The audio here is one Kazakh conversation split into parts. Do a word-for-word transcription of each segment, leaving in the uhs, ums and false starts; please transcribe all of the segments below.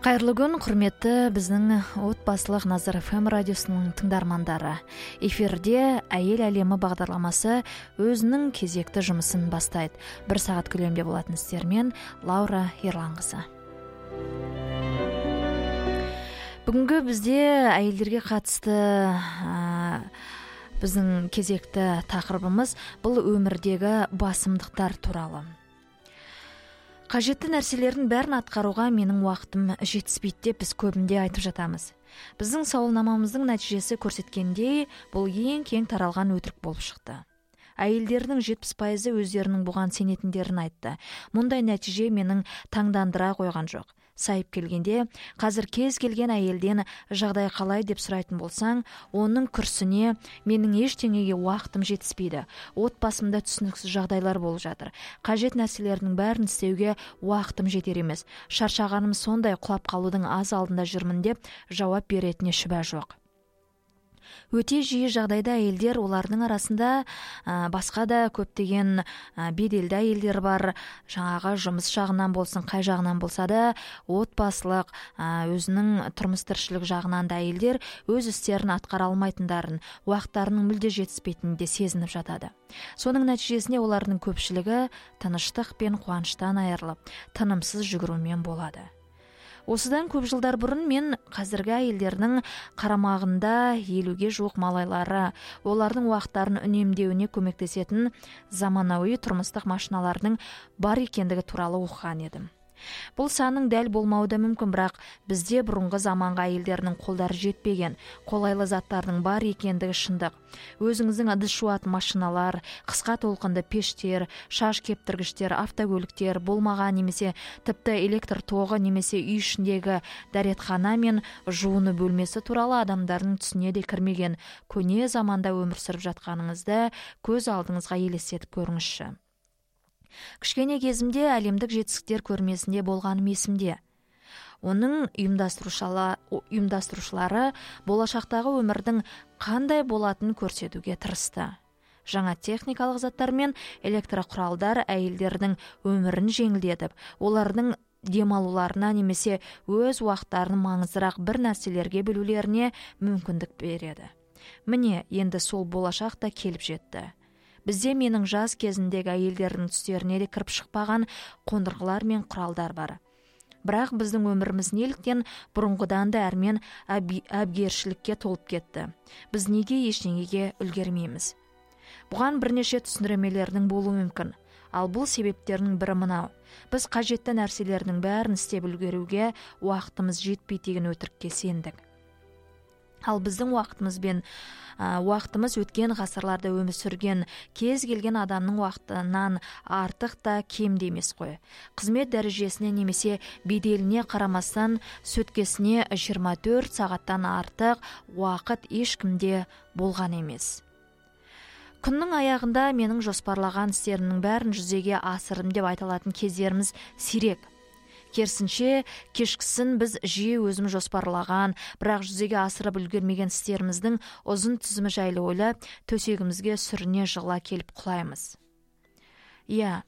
Қайырлы күн, құрметті біздің отбасылық Назар эф эм радиосының тыңдармандары. Эфирде Әйел әлемі бағдарламасы өзінің кезекті жұмысын бастайды. Бір сағат көлемде болатын істермен Лаура Ерланқызы. Бүгінгі бізде әйелдерге қатысты ә, біздің кезекті тақырыбымыз бұл өмірдегі басымдықтар туралы. Қажетті нәрселердің бәрін атқаруға менің уақытым жетіспейді деп біз көбінде айтып жатамыз. Біздің сауалнамамыздың нәтижесі көрсеткендей, бұл ең кең таралған өтірік болып шықты. Әйелдердің жетпіс пайызы өздерінің бұған сенетіндерін айтты. Мұндай нәтиже менің таңдандыра қойған жоқ. Сайып келгенде, қазір кез келген әйелден жағдай қалай деп сұрайтын болсаң, оның күрсіне менің ештеңеге уақытым жетіспейді. Отбасымда түсініксіз жағдайлар болып жатыр. Қажет нәрселердің бәрін істеуге уақытым жетер емес. Шаршағаным сондай, құлап қалудың аз алдында жүрмін деп жауап беретіне шүбә жоқ. Өте жиі жағдайда әйелдер, олардың арасында ә, басқа да көптеген ә, беделді әйелдер бар. Жаңағы жұмыс жағынан болсын, қай жағынан болса да, отбасылық, ә, өзінің тұрмыс тіршілік жағынан да әйелдер өз істерін атқара алмайтындарын, уақыттарының мүлде жетіспейтінін де сезініп жатады. Соның нәтижесінде олардың көпшілігі тыныштық пен қуаныштан айырылып, тынымсыз жүгірумен болады. Осыдан көп жылдар бұрын мен қазіргі әйелдердің қарамағында елуге жуық малайлары, олардың уақыттарын үнемдеуіне көмектесетін заманауи тұрмыстық машиналардың бар екендігі туралы оқыған едім. Бұл саның дәл болмауы да мүмкін, бірақ бізде бұрынғы заманға әйелдерінің қолдары жетпеген, қолайлы заттардың бар екендігі шындық. Өзіңіздің ыдыс жуатын машиналар, қысқа толқынды пештер, шаш кептіргіштер, автокөліктер болмаған, немесе тіпті электр тоғы, немесе үй ішіндегі дәретхана мен жуыны бөлмесі туралы адамдардың түсіне де кірмеген көне заманда өмір сүріп жатқаныңызды көз алдыңызға елестетіп көріңізші. Кішкене кезімде әлемдік жетістіктер көрмесінде болғаным есімде. Оның ұйымдастырушылары болашақтағы өмірдің қандай болатынын көрсетуге тырысты. Жаңа техникалық заттар мен электрқұралдар әйелдердің өмірін жеңілдетіп, олардың демалуларына немесе өз уақыттарын маңыздырақ бір нәрселерге бөлулеріне мүмкіндік береді. Міне, енді сол болашақ та келіп жетті. Бізде менің жас кезіндегі әйелдердің түстеріне де кіріп шықпаған қондырғылар мен құралдар бар. Бірақ біздің өміріміз неліктен бұрынғыдан да әрмен әбгершілікке толып кетті. Біз неге ештеңеге үлгермейміз? Бұған бірнеше түсіндірмелердің болуы мүмкін. Ал бұл себептердің бірі мынау. Біз қажетті нәрселердің бәрін істеп үлгеруге уақытымыз жетпей деген өтірікке сендік. Ал біздің уақытымызбен ә, уақытымыз өткен ғасырларда өмір сүрген кез келген адамның уақытынан артық та кем де емес қой. Қызмет дәрежесіне немесе беделіне қарамастан сөткесіне жиырма төрт сағаттан артық уақыт ешкімде болған емес. Күннің аяғында менің жоспарлаған істерімнің бәрін жүзеге асырым деп айтылатын кездеріміз сирек. Керісінше, кешкісін біз жиі өзім жоспарлаған, бірақ жүзеге асырып үлгермеген істеріміздің ұзын тізімі жайлы ойлап, төсегімізге сүріне жығыла келіп құлаймыз. Иә,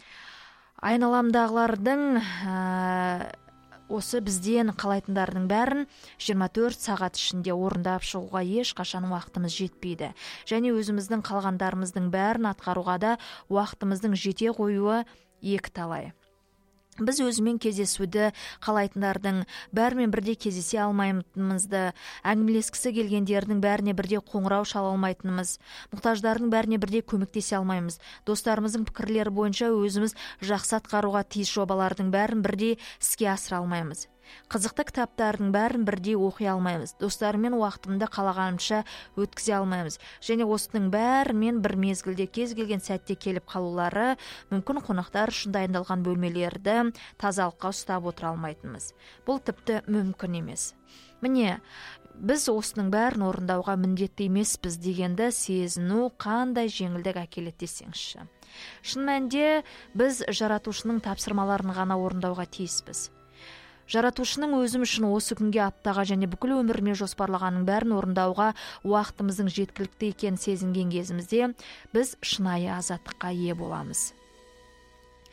айналамдағылардың ә, осы бізден қалайтындардың бәрін жиырма төрт сағат ішінде орындап шығуға ешқашан уақытымыз жетпейді. Және өзіміздің қалғандарымыздың бәрін атқаруға да уақытымыздың жете қоюы екі талай. Біз өзімен кездесуді қалайтындардың бәрімен бірде кездесе алмайтынымызды, әңгімелескісі келгендердің бәріне бірде қоңырау шала алмайтынымыз, мұқтаждардың бәріне бірде көмектесе алмаймыз. Достарымыздың пікірлері бойынша өзіміз жақсы атқаруға тиіс жобалардың бәрін бірде іске асыра алмаймыз. Қызықты кітаптардың бәрін бірдей оқи алмаймыз. Достарымен уақытымды қалағанымша өткізе алмаймыз. Және осының бәрімен бір мезгілде кез келген сәтте келіп қалулары мүмкін қонақтар үшін дайындалған бөлмелерді тазалыққа ұстап отыра алмайтынымыз. Бұл тіпті мүмкін емес. Міне, біз осының бәрін орындауға міндетті емеспіз дегенді сезіну қандай жеңілдік әкеледі десеңізші. Шын мәнінде біз жаратушының тапсырмаларын ғана орындауға тиіспіз. Жаратушының өзім үшін осы күнге аптаға және бүкіл өміріме жоспарлағанның бәрін орындауға уақытымыздың жеткілікті екенін сезінген кезімізде біз шынайы азаттыққа ие боламыз.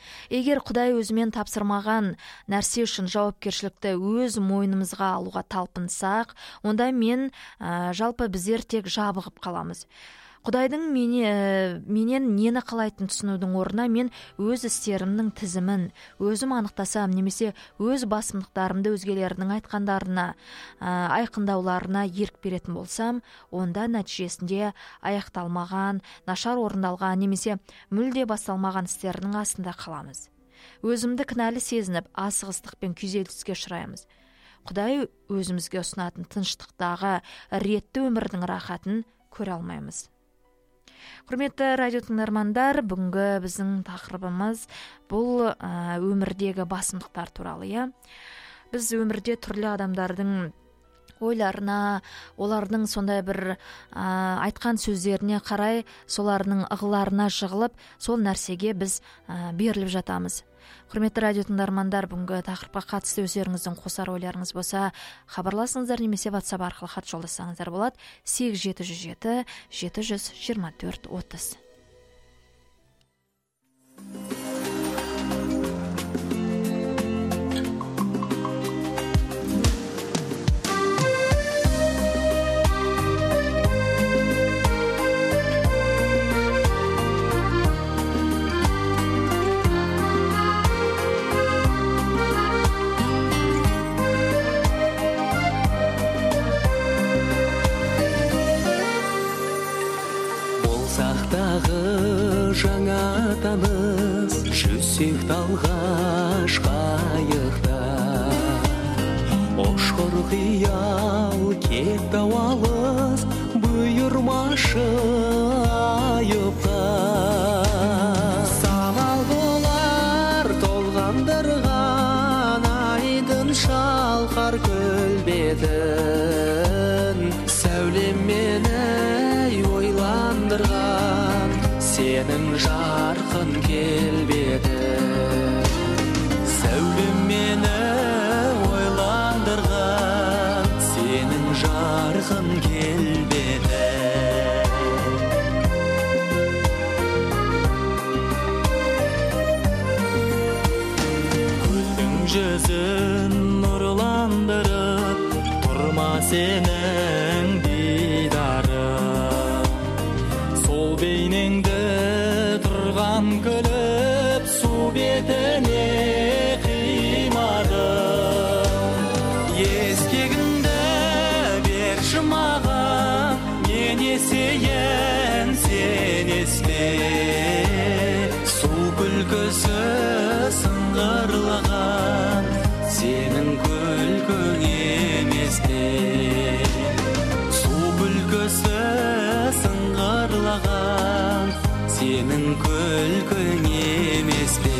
Егер Құдай өзімен тапсырмаған нәрсе үшін жауапкершілікті өз мойнымызға алуға талпынсақ, онда мен ә, жалпы біздер тек жабығып қаламыз. Құдайдың мене, менен нені қалайтын түсінудің орнына мен өз істерімнің тізімін өзім анықтасам, немесе өз басымдықтарымды өзгелердің айтқандарына, айқындауларына ерік беретін болсам, онда нәтижесінде аяқталмаған, нашар орындалған, немесе мүлде басталмаған істердің астында қаламыз. Өзімді кінәлі сезініп, асығыстық пен күйзеліске ұшыраймыз. Құдай өзімізге ұсынатын тыныштықтағы ретті өмірдің рахатын көре алмаймыз. Құрметті радио тыңдармандар, бүгінгі біздің тақырыбымыз бұл ә, өмірдегі басымдықтар туралы, иә. Біз өмірде түрлі адамдардың ойларына, олардың сондай бір ә, айтқан сөздеріне қарай, соларының ығыларына жығылып, сол нәрсеге біз ә, беріліп жатамыз. Құрметті радио тыңдармандар, бүгінгі тақырыпқа қатысты өздеріңіздің қосар ойларыңыз болса, хабарласыңыздар, немесе WhatsApp арқылы хат жолдасаңыздар болады. сегіз жеті жүз жеті жеті жүз жиырма төрт отыз. Жаңа таныс жүзсек талғаш қайықта, Ошқыр қиял кетті алыс бұйырмашы айыпқа. Сағал болар толғандырған айдын шалқар көлбетін, сәулем мені ойландырған сенің жарқын келбеті. Сәулем мені ойландырған сенің жарқын келбеті. Көлдің жүзін нұрландырып тұрма сенің дидарың, сол бейнеңді тұрған күліп су бетіне қимадым. Ескегіңді берші маған, мен есейін сен есме. Су күлкісі сыңғырлаған сенің күлкің емес пе? Су күлкісі сыңғырлаған сенің күлкің емес пе?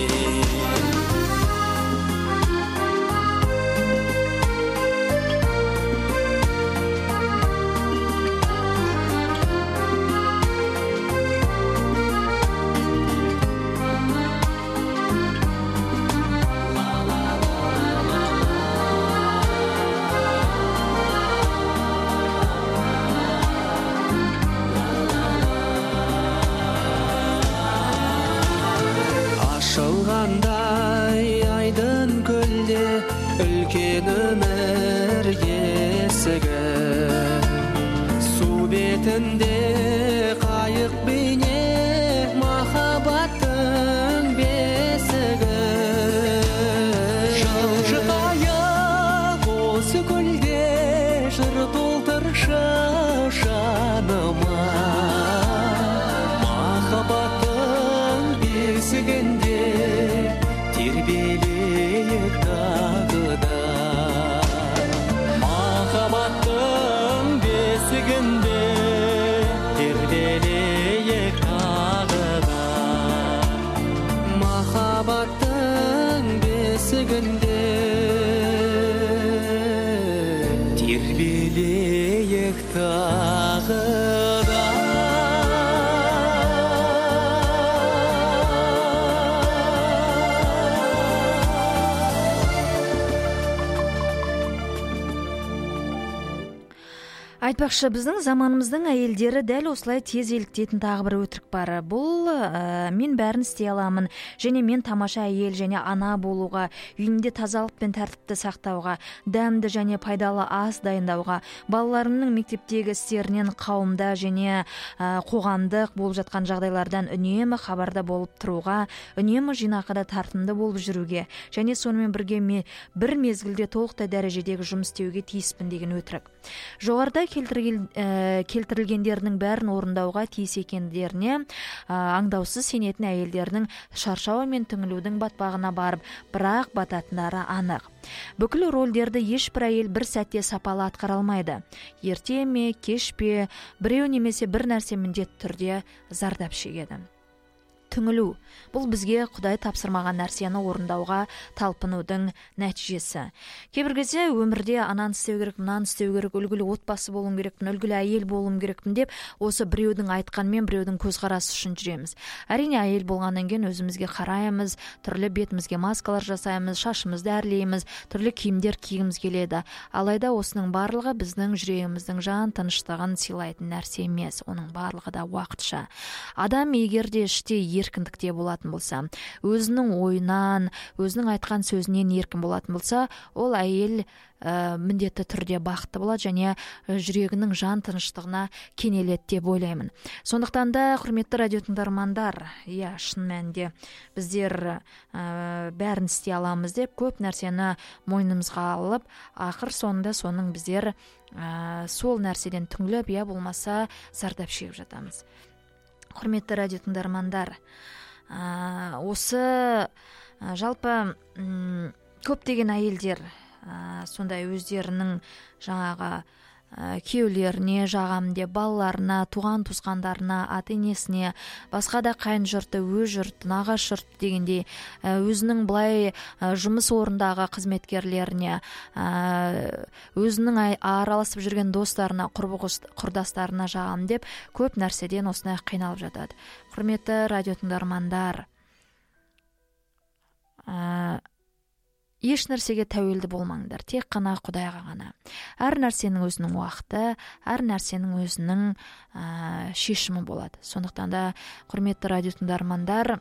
Ашылғандай айдын көлде үлкен өмір есігі, су бетінде қайық бейне махаббаттың бесігі. Жылжытайық осы көлде жыр толтыршы жаныма, махаббаттың бесігінде тербелейік тағы да. Махаббаттың бесігінде тербелейік тағы да. Махаббаттың бесігінде тербелейік тағы да. Айтпақшы, біздің заманымыздың әйелдері дәл осылай тез еліктетін тағы бір өтірік бар. Бұл ә, мен бәрін істей аламын, және мен тамаша әйел және ана болуға, үйінде тазалық пен тәртіпті сақтауға, дәмді және пайдалы ас дайындауға, балаларымның мектептегі істерінен қауымда және ә, қоғамдық болып жатқан жағдайлардан үнемі хабарда болып тұруға, үнемі жинақыда тартымды болып жүруге, және сонымен бірге ме, бір мезгілде толықтай дәрежедегі жұмыс істеуге тиіспін деген өтірік. Жоғарыда келтірілгендердің бәрін орындауға тиіс екендеріне аңдаусыз сенетін әйелдердің шаршауы мен түңілудің батпағына барып, бірақ бататындары анық. Бүкіл рөлдерді ешбір әйел бір сәтте сапалы атқара алмайды. Ерте ме, кеш пе, біреу немесе бір нәрсе міндетті түрде зардап шегеді. Түңілу – бұл бізге Құдай тапсырмаған нәрсені орындауға талпынудың нәтижесі. Кейбір кезде өмірде ананы істеу керек, мынаны істеу керек, үлгілі отбасы болуым керекпін, үлгілі әйел болуым керекпін деп, осы біреудің айтқанмен біреудің көзқарасы үшін жүреміз. Әрине, әйел болғаннан кейін өзімізге қараймыз, түрлі бетімізге маскалар жасаймыз, шашымызды әрлейміз, түрлі киімдер кигіміз келеді. Алайда осының барлығы біздің жүрегіміздің жан тыныштығын сыйлайтын нәрсе емес, оның барлығы да уақытша. Адам егер де іште еркіндікте болатын болса, өзінің ойынан, өзінің айтқан сөзінен еркін болатын болса, ол әйел ә, міндетті түрде бақытты болады және жүрегінің жан тыныштығына кенеледі деп ойлаймын. Сондықтан да, құрметті радио тыңдармандар, иә, шын мәнінде біздер ә, бәрін істей аламыз деп көп нәрсені мойнымызға алып, ақыр соңында соның біздер ә, сол нәрседен түңіліп, иә болмаса зардап шегіп жатамыз. Құрметті радио тыңдармандар, ә, осы ә, жалпы м, көптеген әйелдер ә, сондай өздерінің жаңағы ә, күйеулеріне, жағам деп, балаларына, туған туысқандарына, ата-енесіне, басқа да қайын жұрты, өз жұрт, нағаш жұрт дегендей ә, өзінің былай ә, жұмыс орындағы қызметкерлеріне, ә, өзінің араласып жүрген достарына, құрдастарына жағам деп көп нәрседен осындай қиналып жатады. Құрметті радио тыңдармандар, ә, еш нәрсеге тәуелді болмаңдар, тек қана Құдайға ғана. Әр нәрсенің өзінің уақыты, әр нәрсенің өзінің ә, шешімі болады. Сондықтан да, құрметті радио тыңдармандар,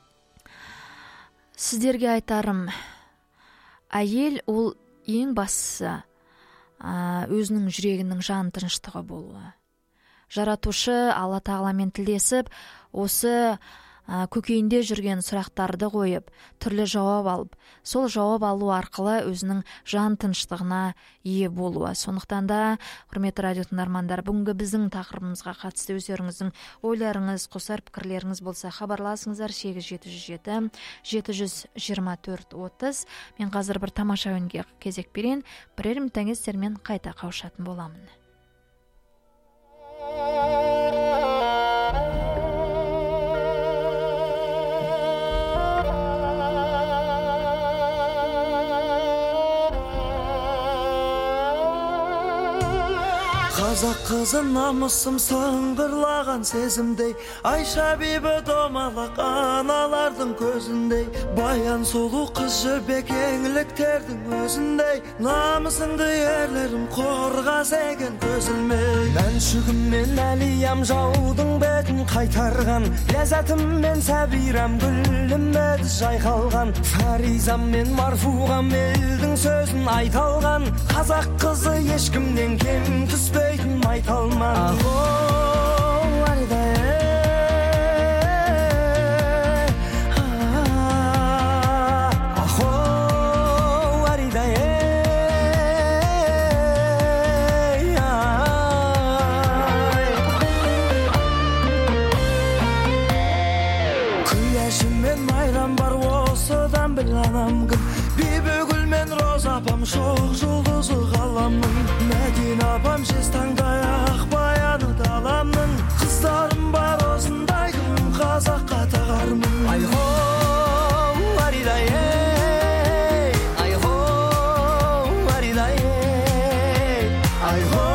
сіздерге айтарым, әйел ол ең бастысы ә, өзінің жүрегінің жан тыныштығы болуы. Жаратушы Алла тағаламен тілдесіп, осы көкейінде жүрген сұрақтарды қойып, түрлі жауап алып, сол жауап алу арқылы өзінің жан тыныштығына ие болуы. Сондықтан да, құрметті радио тыңдармандар, бүгінгі біздің тақырыбымызға қатысты өздеріңіздің ойларыңыз, қосар пікірлеріңіз болса, хабарласыңыздар сегіз жеті жүз жеті жеті жүз жиырма төрт отыз. Мен қазір бір тамаша үнге кезек берейін, бірер минуттан кейін сіздермен қайта қауышатын боламын. Қазақ қызы намысым сыңғырлаған сезімдей, Айша бибі домалақ аналардың көзіндей, баян сұлу қыз жібек еңліктердің өзіндей, намысыңды ерлерім қорғас екен көзілмей. Мәншүгіммен әлиям жаудың бетін қайтарған, ләззатыммен сәбирам гүлім еді жайқалған, фаризаммен марфуғам елдің сөзін айталған, қазақ қызы ешкімнен кем түспейтін майталман. Ахо, Арида, ахо, Арида, күләшіммен майрам бар осыдан біл анам кім, бибі гүл мен роза апам шоқ жұлдызы ғаламның, Мәдина апам жез таңдай ақ баяны даламның, қыздарым бар осындай күн қазаққа тағармын. Айхо, Арида, айхо, Арида, айхо,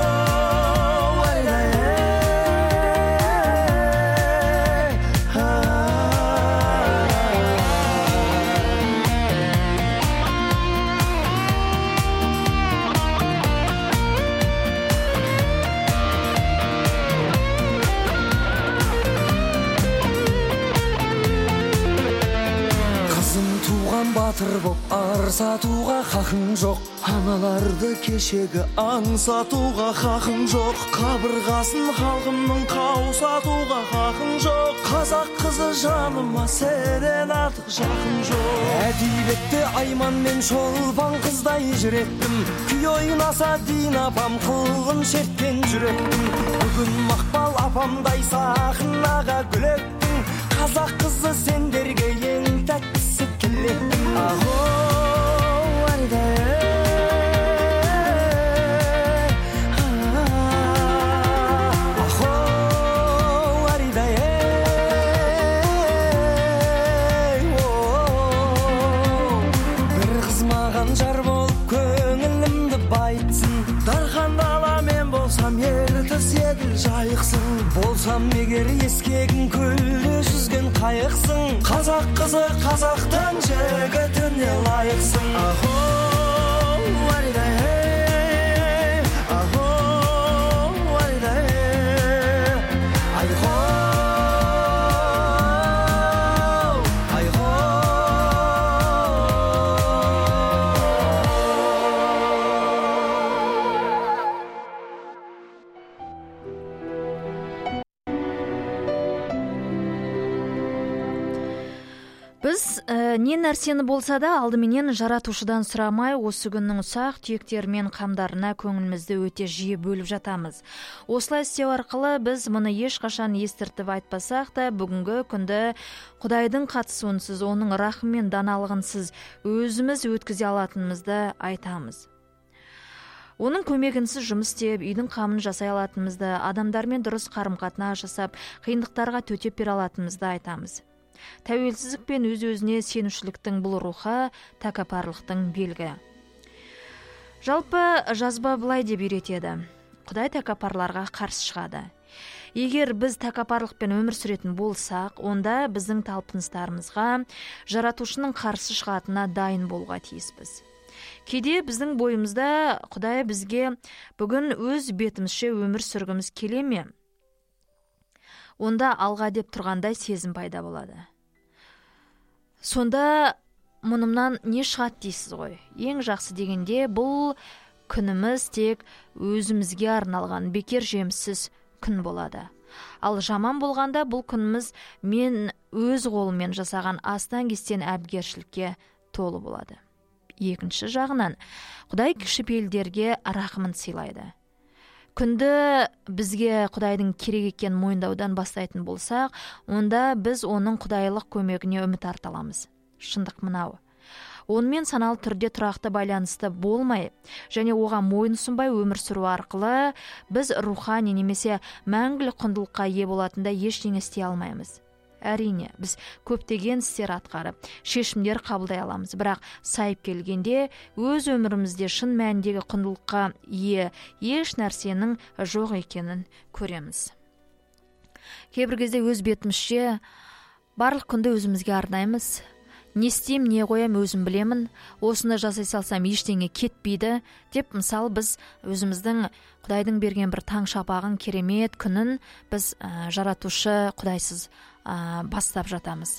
батыр боп арсатуға хақың жоқ, аналарды кешегі аңсатуға хақың жоқ, қабырғасын халқымның қаусатуға хақың жоқ, қазақ қызы жаныма сенен артық жақын жоқ. Әдебиетте айман мен шолпан қыздай жүреттім, күй ойнаса Дин апам қылғын шерткен жүректім, бүгін Мақпал апамдай сахнаға гүлеттің, қазақ қызы сендерге ең тәттісі тілектім. Ахо Аридай, ахо Аридай, бір қыз маған жар болып көңілімді байытсын, дархандала мен болсам ертіс еділ жайықсың, болсам егер ескегін көлде жүзген қайықсың, қазақ қызы қазақтан жігітіне лайықсың. Ахо Аридай, ахо Аридай, айхо айхо. Біз ә, не нәрсені болса да алдыменен жаратушыдан сұрамай, осы күннің ұсақ түйектері мен қамдарына көңілімізді өте жиі бөліп жатамыз. Осылай істеу арқылы біз мұны ешқашан естіртіп айтпасақ та, бүгінгі күнді Құдайдың қатысуынсыз, оның рахым мен даналығынсыз өзіміз өткізе алатынымызды айтамыз. Оның көмегінсіз жұмыс істеп, үйдің қамын жасай алатынымызды, адамдармен дұрыс қарым-қатынас жасап, қиындықтарға төтеп бере алатынымызды айтамыз. Тәуелсіздік пен өз-өзіне сенушіліктің бұл руха тәкаппарлықтың белгі. Жалпы жазба былай деп үйретеді: Құдай тәкаппарларға қарсы шығады. Егер біз тәкаппарлықпен өмір сүретін болсақ, онда біздің талпыныстарымызға жаратушының қарсы шығатынына дайын болуға тиіспіз. Кейде біздің бойымызда Құдай бізге бүгін өз бетімізше өмір сүргіміз келе ме? Онда алға деп тұрғандай сезім пайда болады. Сонда мұнымнан не шығады дейсіз ғой? Ең жақсы дегенде бұл күніміз тек өзімізге арналған бекер жемсіз күн болады. Ал жаман болғанда бұл күніміз мен өз қолыммен жасаған астан кестен әбігершілікке толы болады. Екінші жағынан, Құдай кішіпейілдерге рахымын сыйлайды. Күнді бізге Құдайдың керек екенін мойындаудан бастайтын болсақ, онда біз оның құдайлық көмегіне үміт арта аламыз. Шындық мынау: онымен саналы түрде тұрақты байланысты болмай және оған мойынсұнбай өмір сүру арқылы біз рухани немесе мәңгілік құндылыққа ие болатында ештеңе істей алмаймыз. Әрине, біз көптеген істер атқарып, шешімдер қабылдай аламыз, бірақ сайып келгенде өз өмірімізде шын мәніндегі құндылыққа ие еш нәрсенің жоқ екенін көреміз. Кейбір кезде өз бетімізше барлық күнді өзімізге арнаймыз. Не істеймін, не қоям өзім білемін, осыны жасай салсам ештеңе кетпейді деп, мысалы, біз өзіміздің Құдайдың берген бір таң шапағын, керемет күнін біз ә, жаратушы Құдайсыз ә, бастап жатамыз.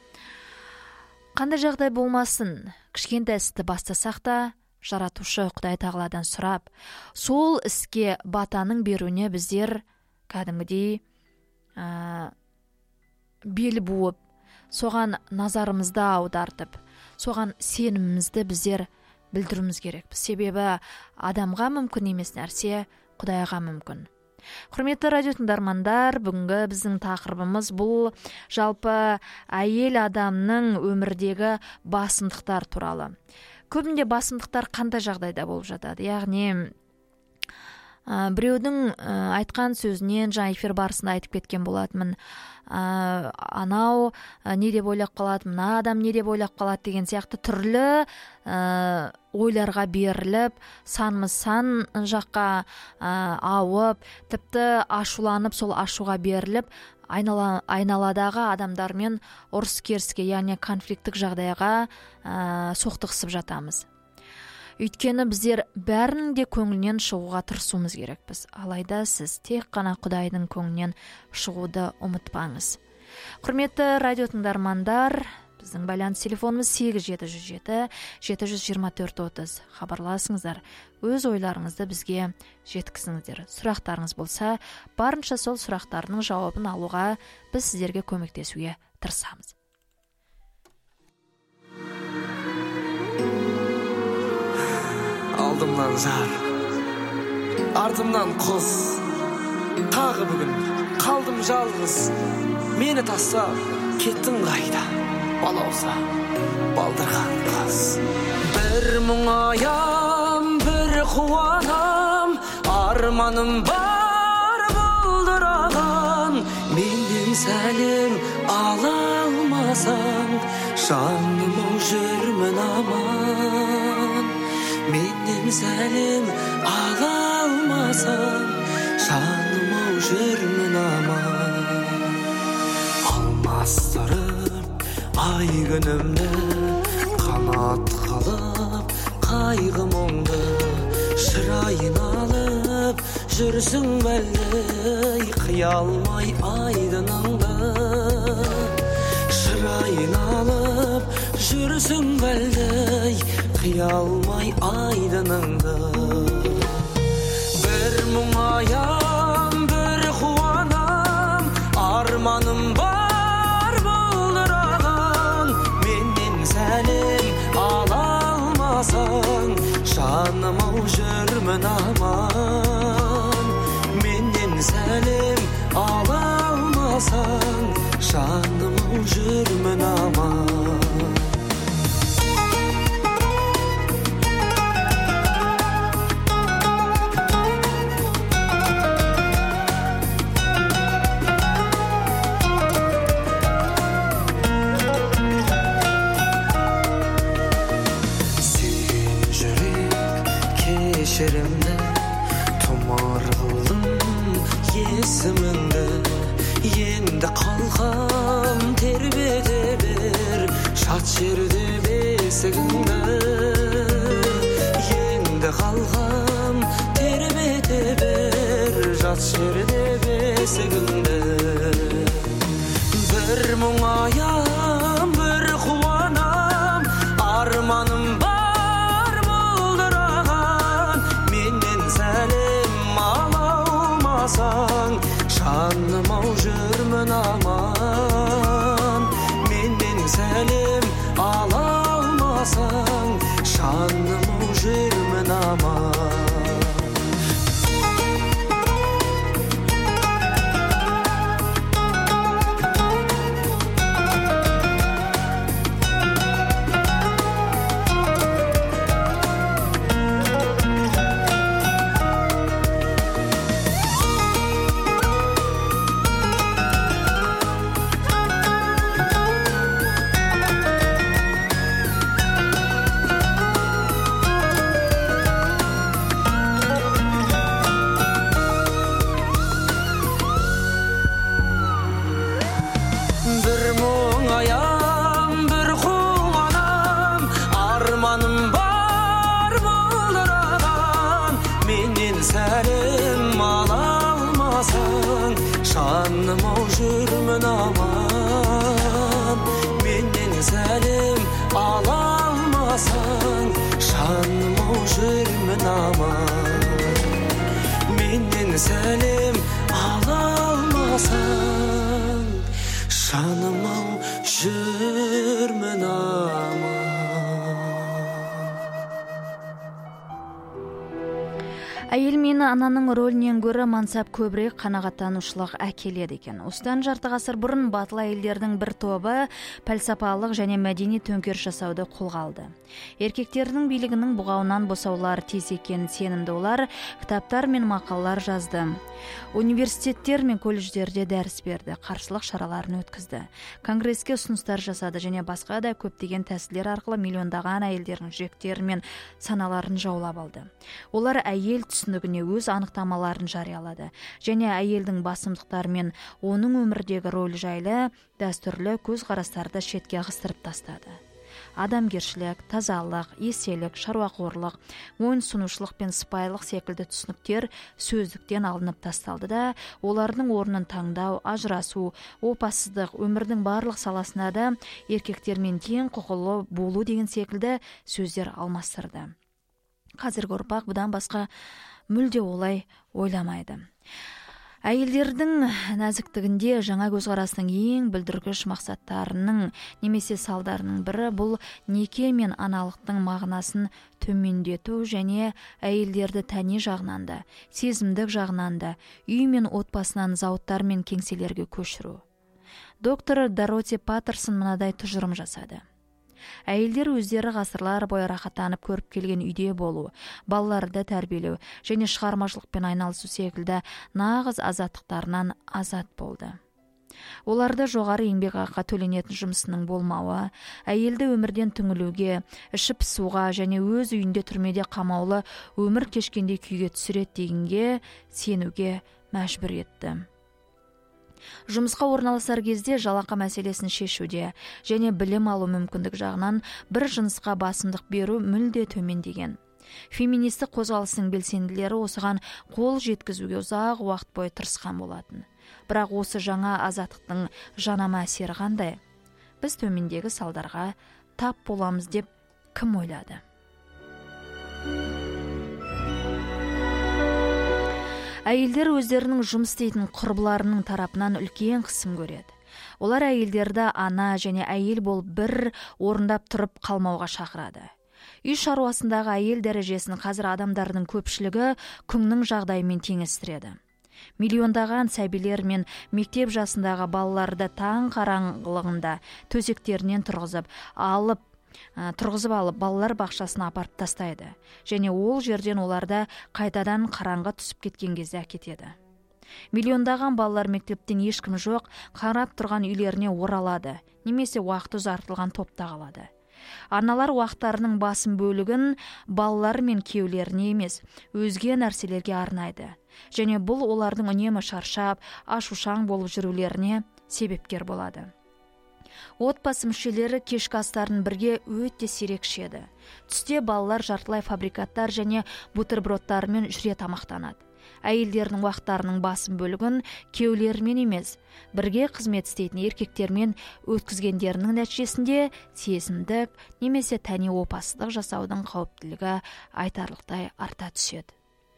Қандай жағдай болмасын, кішкентай істі бастасақ та, жаратушы Құдай тағаладан сұрап, сол іске батаның беруіне біздер кәдімгідей ә, бел буып, соған назарымызды аудартып, соған сенімімізді біздер білдіруіміз керекпіз. Себебі адамға мүмкін емес нәрсе Құдайға мүмкін. Құрметті радио тыңдармандар, бүгінгі біздің тақырыбымыз бұл жалпы әйел адамның өмірдегі басымдықтар туралы. Көбінде басымдықтар қандай жағдайда болып жатады? Яғни ә, біреудің ә, айтқан сөзінен жаңа эфир барысында айтып кеткен болатынмын. Ә, анау ә, не деп ойлап қалады, мына адам не деп ойлап қалады деген сияқты түрлі ә, ойларға беріліп, санмыз сан жаққа ә, ауып, тіпті ашуланып, сол ашуға беріліп, айнала, айналадағы адамдармен ұрыс керіске, яғни конфликттік жағдайға ә, соқтығысып жатамыз. Өйткені біздер бәрінің де көңілінен шығуға тырысуымыз керекпіз. Алайда сіз тек қана Құдайдың көңілінен шығуды ұмытпаңыз. Құрметті радио тыңдармандар, Біздің байланыс телефонымыз сегіз жеті жүз жеті жеті жүз жиырма төрт отыз. Хабарласыңыздар, өз ойларыңызды бізге жеткізіңіздер. Сұрақтарыңыз болса, барынша сол сұрақтарының жауабын алуға біз сіздерге көмектесуге тырысамыз. Алдымнан жар, артымнан құз, тағы бүгін қалдым жалғыз. Мені тастап кеттің қайда, балауса балдырған қыз. Бір мұңаям, бір қуанам, арманым бар бұлдыраған. Менден сәлем ала алмасаң, жаным-ау жүрмін аман. Менден сәлем ала алмасаң, жаным-ау жүрмін аман. Алмастырып ай күнімді, қанат қалып қайғы мұңды, шырайын алып жүрсің бәлі, қиялмай айдыныңды. Шырайын алып жүрсің бәлі, қиялмай айдыныңды. Бір мұңаям, бір қуанам, арманым бар бұлдыраған. Менден сәлем ала алмасаң, жаным-ау жүрмін аман. Менден сәлем ала алмасаң, жаным-ау жүрмін аман. Кешірімді тұмар қылдым есіміңді, енді қалқам тербете бер, шат жерде бесігіңді. Енді қалқам тербете бер, жат жерде бесігіңді. Бір мұңаям, бір қуанам, арманым бар жаным-ау жүрмін аман. Менден сәлем ала алмасаң, жаным-ау жүрмін аман. Жаным-ау жүрмін аман. Менден сәлем ала алмасаң, жаным-ау жүрмін аман. Менден сәлем ала алмасаң, жаным-ау жүрмін аман. Әйел мені ананың рөлінен гөрі мансап көбірек қанағаттанушылық әкеледі екен. Осыдан жарты ғасыр бұрын батыл әйелдердің бір тобы пәлсапалық және мәдени төңкеріс жасауды қолға алды. Еркектердің билігінің бұғауынан босаулар тез екенін сенімді олар кітаптар мен мақалалар жазды. Университеттер мен колледждерде дәріс берді, қарсылық шараларын өткізді. Конгресске ұсыныстар жасады және басқа да көптеген тәсілдер арқылы миллиондаған әйелдердің жүректері мен саналарын жаулап алды. Олар әйел түсінігіне өз анықтамаларын жариялады және әйелдің басымдықтары мен оның өмірдегі рөлі жайлы дәстүрлі көзқарастарды шетке ығыстырып тастады. адамгершілік, тазалық, еселік, шаруақорлық, мойынсұнушылық пен сыпайылық секілді түсініктер сөздіктен алынып тасталды да, олардың орнын таңдау, ажырасу, опасыздық, өмірдің барлық саласына да еркектермен тең құқылы болу деген секілді сөздер алмастырды. Қазіргі ұрпақ бұдан басқа мүлде олай ойламайды. Әйелдердің нәзіктігінде жаңа көзқарастың ең бүлдіргіш мақсаттарының немесе салдарының бірі бұл неке мен аналықтың мағынасын төмендету және әйелдерді тәни жағынан да, сезімдік жағынан да, үй мен отбасынан зауыттар мен кеңселерге көшіру. Доктор Дороти Паттерсон мынадай тұжырым жасады. Әйелдер өздері ғасырлар бойы рахаттанып көріп келген үйде болу, балаларды тәрбиелеу және шығармашылықпен айналысу секілді нағыз азаттықтарынан азат болды. Оларды жоғары еңбекақыға төленетін жұмысының болмауы, әйелді өмірден түңілуге, іші пысуға және өз үйінде түрмеде қамаулы өмір кешкенде күйге түсіреді дегенге сенуге мәжбүр етті. Жұмысқа орналасар кезде жалақы мәселесін шешуде және білім алу мүмкіндік жағынан бір жынысқа басымдық беру мүлде төмендеген. Феминистік қозғалыстың белсенділері осыған қол жеткізуге ұзақ уақыт бойы тырысқан болатын. Бірақ осы жаңа азаттықтың жанама әсері қандай? Біз төмендегі салдарға тап боламыз деп кім ойлады? Әйелдер өздерінің жұмыс істейтін құрбыларының тарапынан үлкен қысым көреді. Олар әйелдерді ана және әйел болып бір орындап тұрып қалмауға шақырады. Үй шаруасындағы әйел дәрежесін қазір адамдардың көпшілігі күннің жағдайымен теңестіреді. Миллиондаған сәбилер мен мектеп жасындағы балаларды таң қараңғылығында төсектерінен тұрғызып алып тұрғызып алып балалар бақшасына апарып тастайды және ол жерден оларды қайтадан қараңғы түсіп кеткен кезде әкетеді. Миллиондаған балалар мектептен ешкім жоқ қарап тұрған үйлеріне оралады, немесе уақыт ұзартылған топта қалады. Аналар уақыттарының басым бөлігін балалар мен күйеулеріне емес, өзге нәрселерге арнайды және бұл олардың үнемі шаршап, ашушаң болып жүрулеріне себепкер болады. Отбасы мүшелері кешкі астарын бірге өте сирек ішеді. Түсте балалар жартылай фабрикаттар және бутербродтарымен жүре тамақтанады. Әйелдердің уақыттарының басым бөлігін күйеулерімен емес, бірге қызмет істейтін еркектермен өткізгендерінің нәтижесінде сезімдік немесе тәни опасыздық жасаудың қауіптілігі айтарлықтай арта түседі.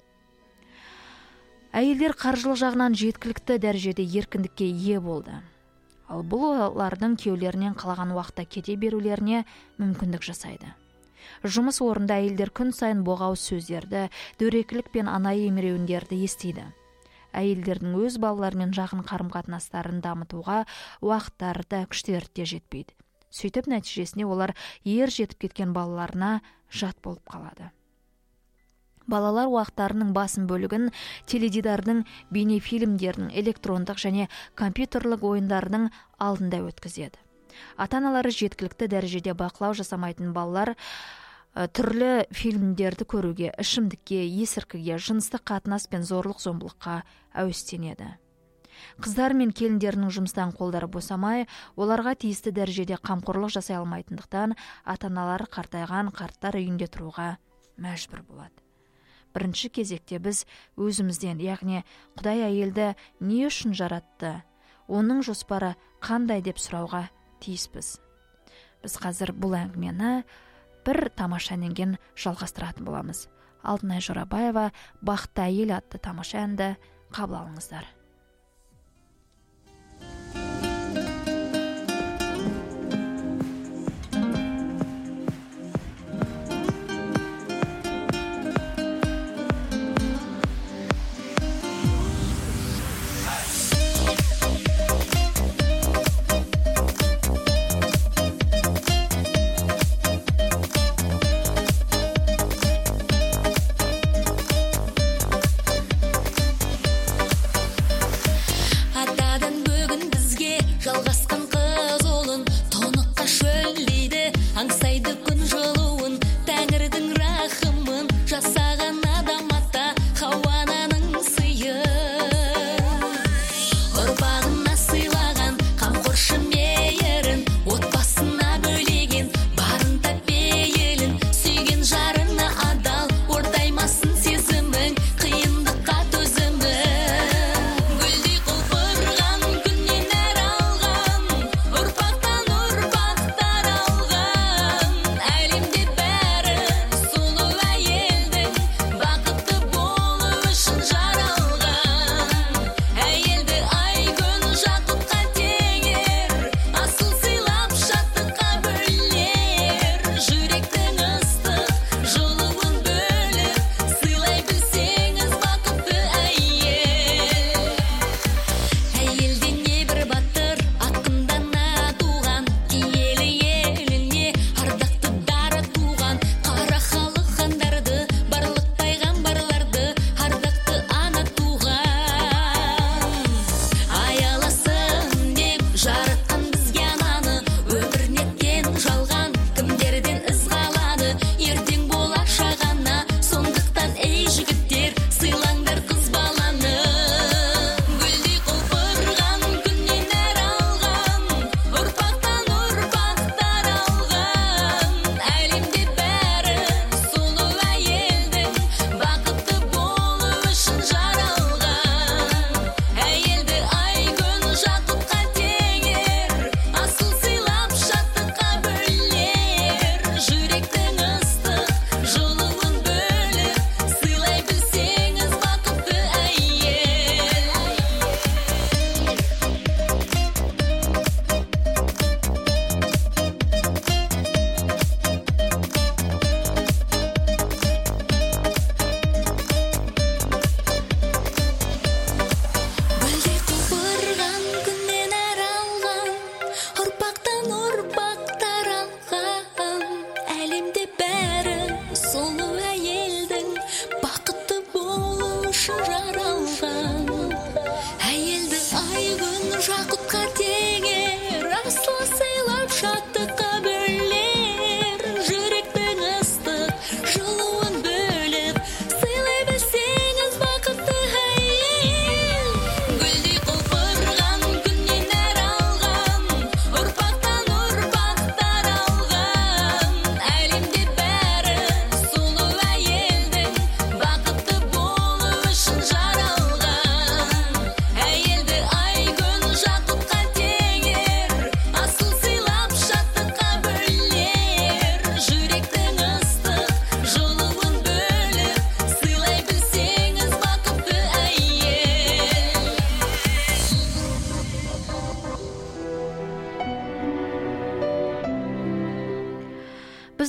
Әйелдер қаржылық жағынан жеткілікті дәрежеде еркіндікке ие болды. Ал бұл олардың күйеулерінен қалаған уақытта кете берулеріне мүмкіндік жасайды. Жұмыс орында әйелдер күн сайын боғауыз сөздерді, дөрекілік пен анайы емереуіндерді естиді. Әйелдердің өз балаларымен жақын қарым-қатынастарын дамытуға уақыттары да күштері де жетпейді. Сөйтіп нәтижесінде олар ер жетіп кеткен балаларына жат болып қалады. Балалар уақыттарының басым бөлігін теледидардың, бейнефильмдердің, электрондық және компьютерлік ойындардың алдында өткізеді. Ата-аналары жеткілікті дәрежеде бақылау жасамайтын балалар түрлі фильмдерді көруге, ішімдікке, есірткіге, жыныстық қатынас пен зорлық-зомбылыққа әуестенеді. Қыздар мен келіндерінің жұмыстан қолдары босамай, оларға тиісті дәрежеде қамқорлық жасай алмайтындықтан ата-аналары қартайған қарттар үйінде тұруға мәжбүр болады. Бірінші кезекте біз өзімізден, яғни Құдай әйелді не үшін жаратты, оның жоспары қандай деп сұрауға тиіспіз. Біз қазір бұл әңгімені бір тамаша әннен жалғастыратын боламыз. Алтынай Жорабаева «Бақытты әйел» атты тамаша әнді қабыл алыңыздар.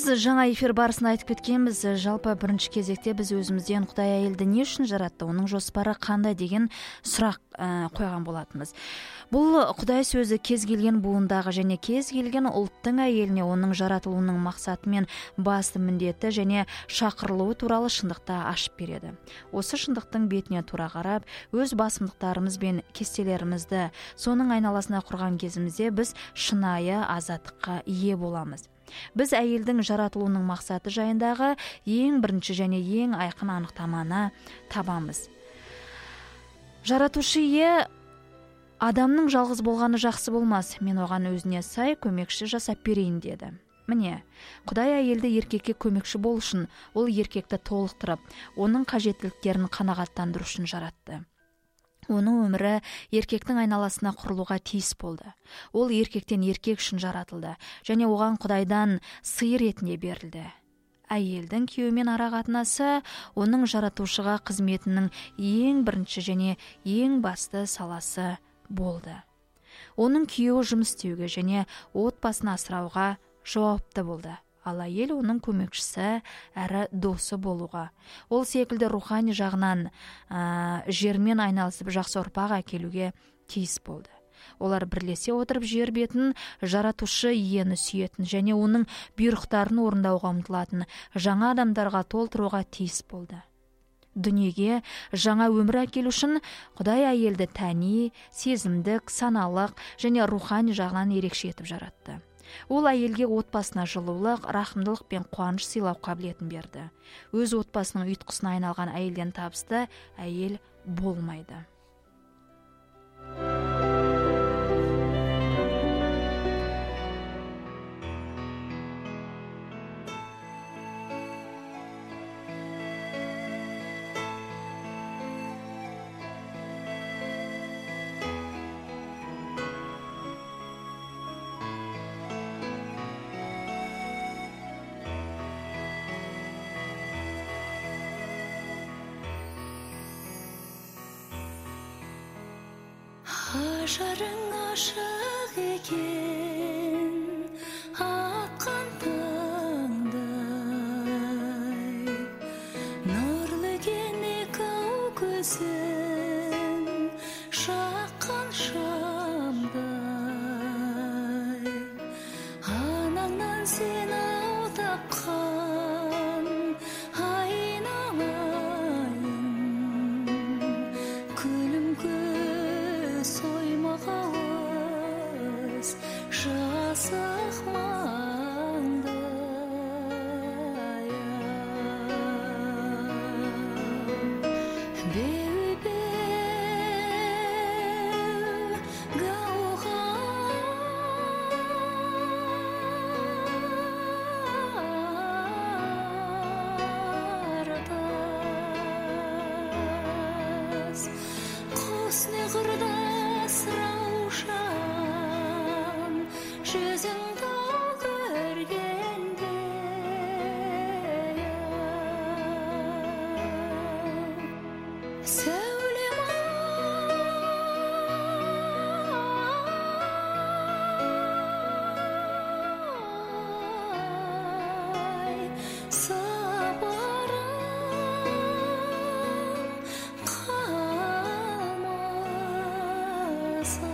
жаңа эфир барысында айтып кеткенбіз, жалпы бірінші кезекте біз өзімізден Құдай әйелді не үшін жаратты, оның жоспары қандай деген сұрақ ә, қойған болатынбыз. Бұл Құдай сөзі кез келген буындағы және кез келген ұлттың әйеліне оның жаратылуының мақсаты мен басты міндеті және шақырылуы туралы шындықты ашып береді. Осы шындықтың бетіне тура қарап, өз басымдықтарымыз бен кестелерімізді соның айналасына құрған кезімізде біз шынайы азаттыққа ие боламыз. Біз әйелдің жаратылуының мақсаты жайындағы ең бірінші және ең айқын анықтаманы табамыз. Жаратушы ие адамның жалғыз болғаны жақсы болмас, мен оған өзіне сай көмекші жасап берейін деді. Міне, Құдай әйелді еркекке көмекші бол үшін, ол еркекті толықтырып, оның қажеттіліктерін қанағаттандыру үшін жаратты. Оның өмірі еркектің айналасына құрылуға тиіс болды. Ол еркектен еркек үшін жаратылды, және оған Құдайдан сый ретінде берілді. Әйелдің күйеуімен ара қатынасы оның жаратушыға қызметінің ең бірінші және ең басты саласы болды. Оның күйеуі жұмыс істеуге және отбасын асырауға жауапты болды. Ал әйел оның көмекшісі әрі досы болуға. Ол секілді рухани жағынан ә, жермен айналысып жақсы ұрпақ әкелуге тиіс болды. Олар бірлесе отырып жер бетін жаратушы иені сүйетін және оның бұйрықтарын орындауға ұмтылатын жаңа адамдарға толтыруға тиіс болды. Дүниеге жаңа өмір әкелу үшін Құдай әйелді тәни, сезімдік, саналық және рухани жағынан ерекше етіп жаратты. Ол әйелге отбасына жылулық, рахымдылық пен қуаныш сыйлау қабілетін берді. Өз отбасының ұйытқысына айналған әйелден табысты әйел болмайды. Ажарың ашық екен, атқан таңдай, нұрлы екен екі көзің, шаққан шамдай, анаңнан сен ау тапқан айналайын, күлім соймағауыз жасық маңдай. Беу-беу гауһартас, құс не құрдас раушан, жүзің тау көргенде. Сәулем ай, сапарым қалмаса.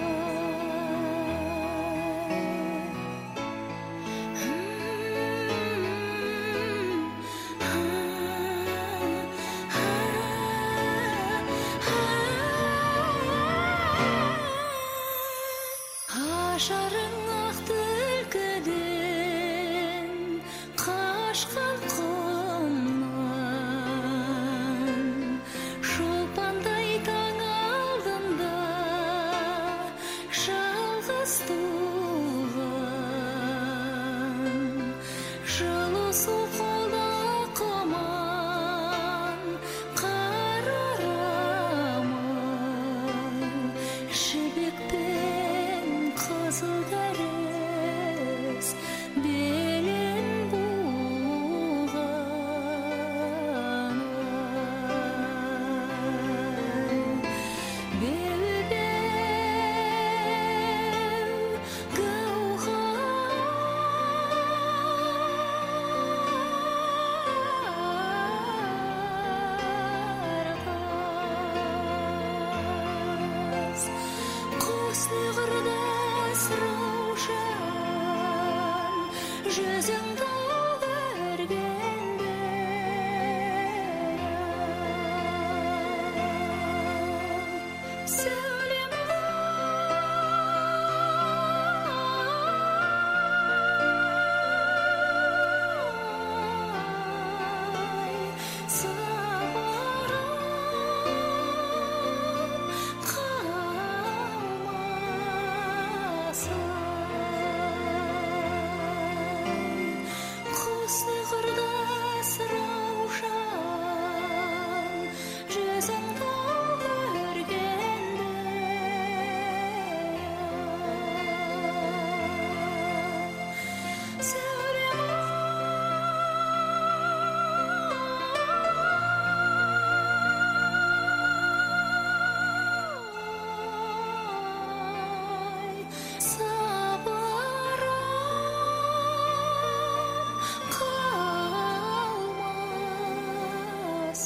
Ажарың ақ түлкіден қашқан құмнан, шолпандай таң алдында жалғыз туған, жылы су қолда құман, қар орамал, жібекпен қызыл дәріс белін буған. Беу-беу гауһартас, Құсны қырдас раушан жүзің төгергенде сәулем ай сабырым Құсны қырдас раушан жүзің төгергенде сәулем ай сабырым қалмас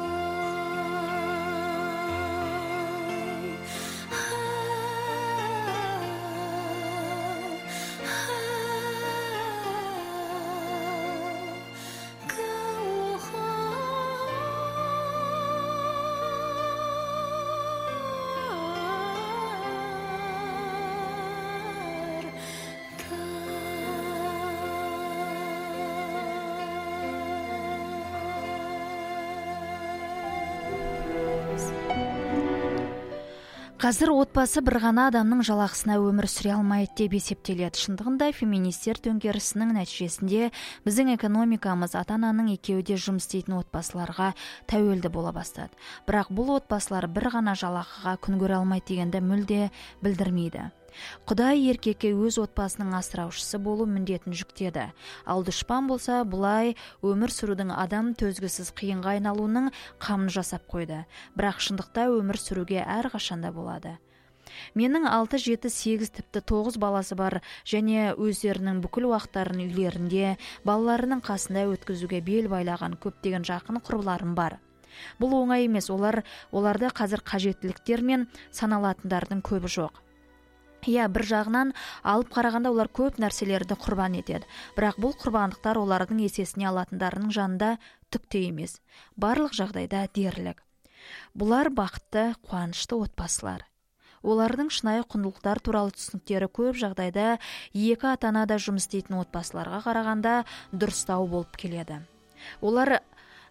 Қазір отбасы бір ғана адамның жалақысына өмір сүре алмайды деп есептеледі. Шындығында феминистер төңкерісінің нәтижесінде біздің экономикамыз ата-ананың екеуі де жұмыс істейтін отбасыларға тәуелді бола бастады. Бірақ бұл отбасылар бір ғана жалақыға күн көре алмайды дегенді мүлде білдірмейді. Құдай еркекке өз отбасының асыраушысы болу міндетін жүктеді. Ал дұшпан болса, бұлай өмір сүрудің адам төзгісіз қиынға айналуының қамын жасап қойды. Бірақ шындықта өмір сүруге әрқашанда болады. Менің алты, жеті, сегіз, тіпті тоғыз баласы бар және өздерінің бүкіл уақыттарын үйлерінде, балаларының қасында өткізуге бел байлаған көптеген жақын құрбыларым бар. Бұл оңай емес, олар оларда қазір қажеттіліктер мен саналатындардың көбі жоқ. Иә, бір жағынан алып қарағанда олар көп нәрселерді құрбан етеді. Бірақ бұл құрбандықтар олардың есесіне алатындарының жанында түк те емес. Барлық жағдайда дерлік. Бұлар бақытты, қуанышты отбасылар. Олардың шынайы құндылықтар туралы түсініктері көп жағдайда екі ата-анада жұмыс істейтін отбасыларға қарағанда дұрыстау болып келеді. Олар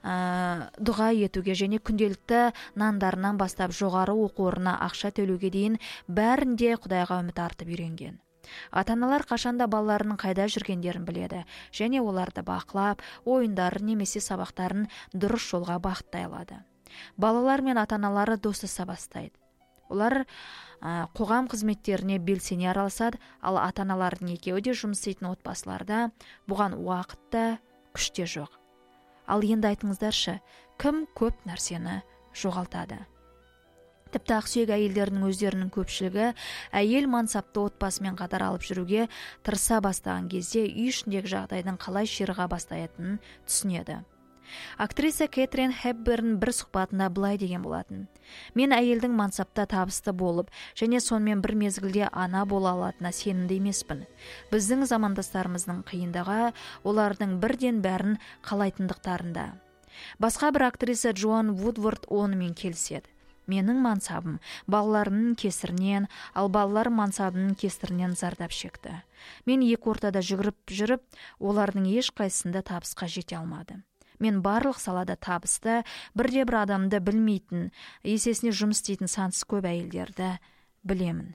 ә, дұға етуге және күнделікті нандарынан бастап жоғары оқу орнына ақша төлеуге дейін бәрінде Құдайға үміт артып үйренген. Ата-аналар қашанда балаларының қайда жүргендерін біледі және оларды бақылап, ойындарын немесе сабақтарын дұрыс жолға бағыттай алады. Балалар мен ата-аналары достаса бастайды. Олар ә, қоғам қызметтеріне белсене араласады, ал ата-аналардың екеуі де жұмыс істейтін отбасыларда бұған уақыт та, күш те жоқ. Ал енді айтыңыздаршы, кім көп нәрсені жоғалтады? Тіпті ақсүйек әйелдердің өздерінің көпшілігі әйел мансапты отбасымен қатар алып жүруге тырыса бастаған кезде үй ішіндегі жағдайдың қалай ширыға бастайтынын түсінеді. Актриса Кэтрин Хепберн бір сұхбатында былай деген болатын: "Мен әйелдің мансапта табысты болып, және сонымен бір мезгілде ана бола алатынына сенімді емеспін. Біздің замандастарымыздың қиындығы олардың бірден бәрін қалайтындықтарында." Басқа бір актриса Джоан Вудворд онымен келіседі: "Менің мансабым балаларымның кесірінен, ал балалар мансабының кесірінен зардап шекті. Мен екі ортада жүгіріп жүріп, олардың ешқайсысында табысқа жете алмады. Мен барлық салада табысты, бірде бір адамды білмейтін, есесіне жұмыс істейтін сансыз көп әйелдерді білемін."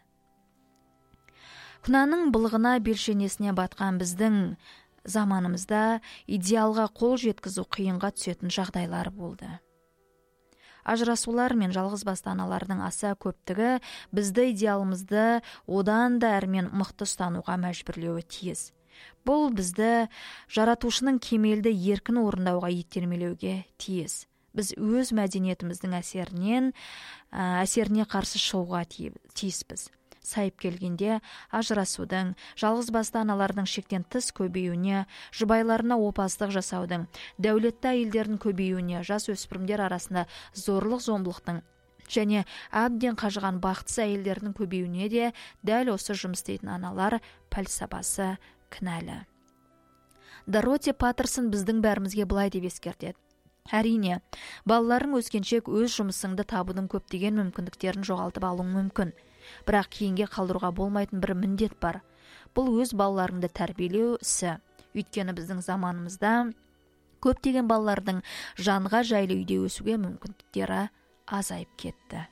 Күнәнің былығына белшенесіне батқан біздің заманымызда идеалға қол жеткізу қиынға түсетін жағдайлар болды. Ажырасулар мен жалғыз басты аналардың аса көптігі бізді идеалымызды одан да әрмен мықты ұстануға мәжбүрлеуі тиіс. Бұл бізді жаратушының кемелді еркін орындауға итермелеуге тиіс. Біз өз мәдениетіміздің әсерінен, ә, әсеріне қарсы шығуға тиіспіз. Сайып келгенде ажырасудың, жалғыз басты аналардың шектен тыс көбеюіне, жұбайларына опасыздық жасаудың, дәулетті әйелдердің көбеюіне, жас өспірімдер арасында зорлық-зомбылықтың және әбден қажыған бақытсыз әйелдердің көбеюіне де дәл осы жұмыс істейтін аналар пәлсапасы кінәлі. Дороти Паттерсон біздің бәрімізге былай деп ескертеді. Әрине, балаларың өскеншек өз жұмысыңды табудың көптеген мүмкіндіктерін жоғалтып алуың мүмкін. Бірақ кейінге қалдыруға болмайтын бір міндет бар. Бұл өз балаларыңды тәрбиелеу ісі. Өйткені біздің заманымызда көптеген балалардың жанға жайлы үйде өсуге мүмкіндіктері азайып кетті.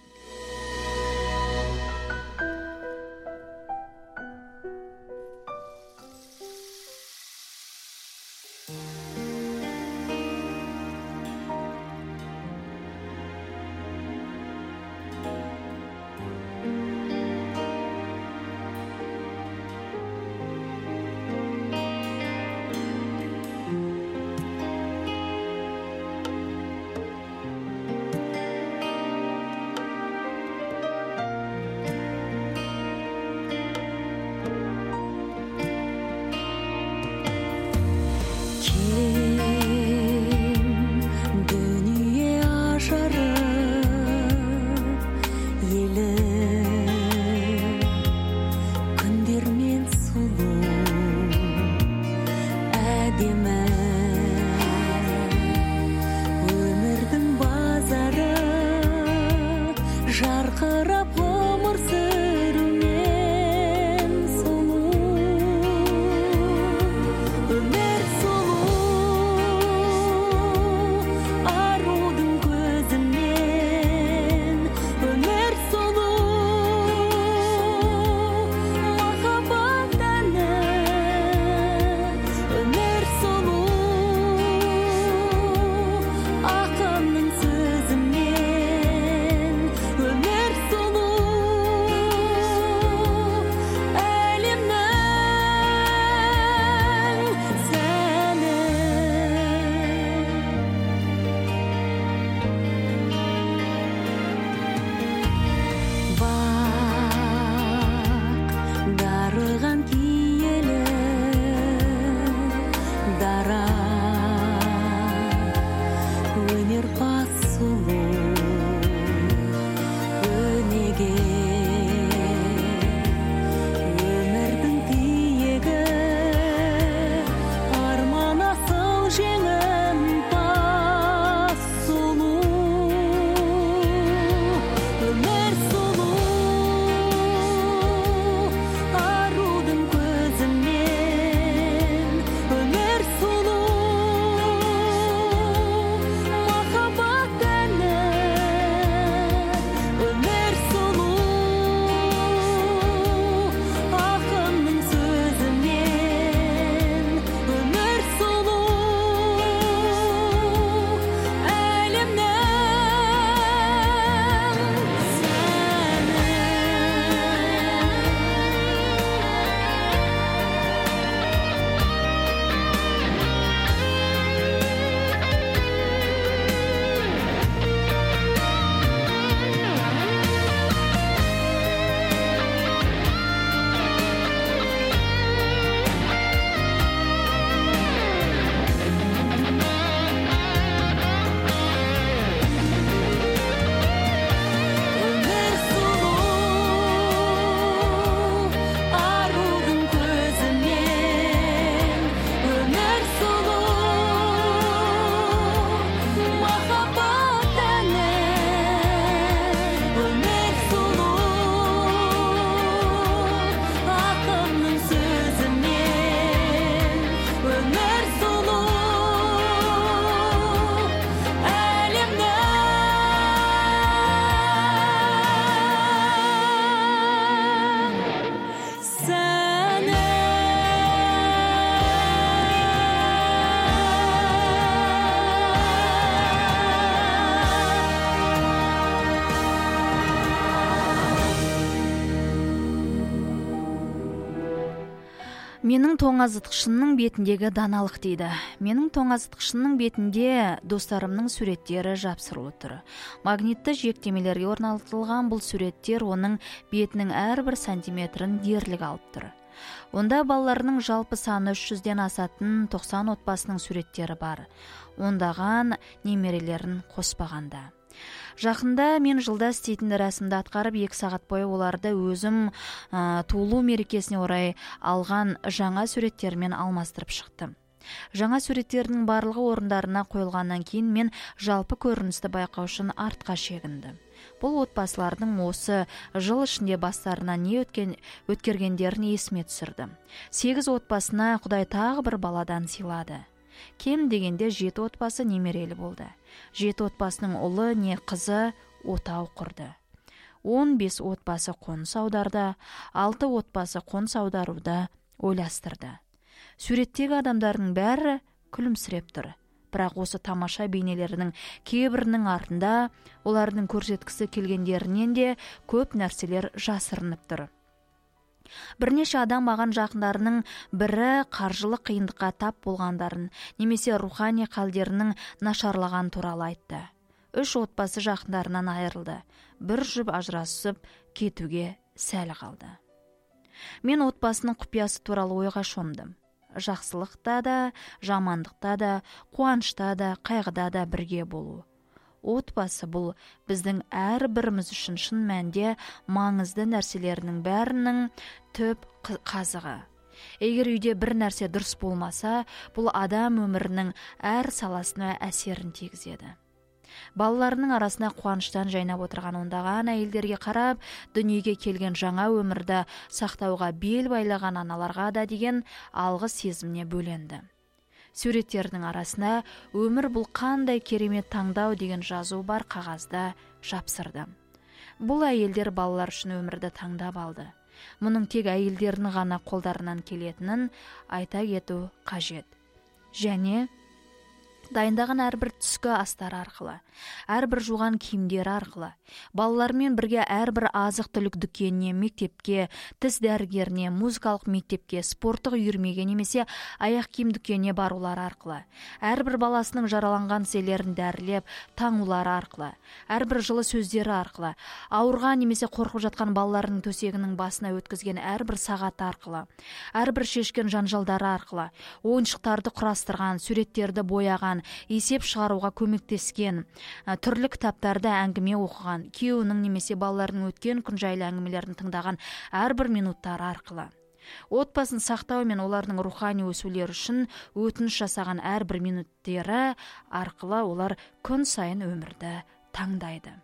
Менің тоңазытқышымның бетіндегі даналық дейді. Менің тоңазытқышымның бетінде достарымның суреттері жапсырылып тұр. Магнитті жиектемелерге орнатылған бұл суреттер оның бетінің әрбір сантиметрін дерлік алып тұр. Онда балаларының жалпы саны үш жүзден асатын тоқсан отбасының суреттері бар. Ондаған немерелерін қоспағанда. Жақында мен жылда істейтін рәсімді атқарып екі сағат бойы оларды өзім ә, туылу мерекесіне орай алған жаңа суреттермен алмастырып шықтым. Жаңа суреттердің барлығы орындарына қойылғаннан кейін мен жалпы көріністі байқау үшін артқа шегіндім. Бұл отбасылардың осы жыл ішінде бастарына не өткен, өткергендерін есіме түсірдім. Сегіз отбасына Құдай тағы бір баладан сыйлады. Кем дегенде жеті отбасы немерелі болды. Жеті отбасының ұлы не қызы отау құрды. Он бес отбасы қоныс аударды, алты отбасы қоныс аударуды ойластырды. Суреттегі адамдардың бәрі күлімсіреп тұр. Бірақ осы тамаша бейнелерінің кейбірінің артында олардың көрсеткісі келгендерінен де көп нәрселер жасырынып тұр. Бірнеше адам маған жақындарының бірі қаржылық қиындыққа тап болғандарын, немесе рухани қалдерінің нашарлаған туралы айтты. Үш отбасы жақындарынан айырылды. Бір жұп ажырасып кетуге сәл қалды. Мен отбасының құпиясы туралы ойға шомдым. Жақсылықта да, жамандықта да, қуанышта да, қайғыда да бірге болу. Отбасы бұл біздің әрбіріміз үшін шын мәнде маңызды нәрселерінің бәрінің түп қазығы. Егер үйде бір нәрсе дұрыс болмаса, бұл адам өмірінің әр саласына әсерін тигізеді. Балаларының арасына қуаныштан жайнап отырған ондаған әйелдерге қарап, дүниеге келген жаңа өмірді сақтауға бел байлаған аналарға да деген алғыс сезіміне бөленді. Суреттердің арасына өмір бұл қандай керемет таңдау деген жазу бар қағазда жапсырды. Бұл әйелдер балалар үшін өмірді таңдап алды. Мұның тек әйелдердің ғана қолдарынан келетінін айта кету қажет. Және дайындаған әрбір түскі астар арқылы, әрбір жуған киімдер арқылы, балалармен бірге әрбір азық-түлік дүкеніне, мектепке, тіс дәрігеріне, музыкалық мектепке, спорттық үйірмеге немесе аяқ киім дүкеніне барулар арқылы, әрбір баласының жараланған тізелерін дәрілеп, таңулары арқылы, әрбір жылы сөздері арқылы, ауырған немесе қорқып жатқан балалардың төсегінің басына өткізген әрбір сағат арқылы, әрбір шешкен жанжалдары арқылы, ойыншықтарды құрастырған, суреттерді бояған, есеп шығаруға көмектескен, түрлі кітаптарды әңгіме оқыған, күйеуінің немесе балалардың өткен күн жайлы әңгімелерін тыңдаған әрбір минуттары арқылы. Отбасын сақтау мен олардың рухани өсулері үшін өтініш жасаған әрбір минуттері арқылы олар күн сайын өмірді таңдайды.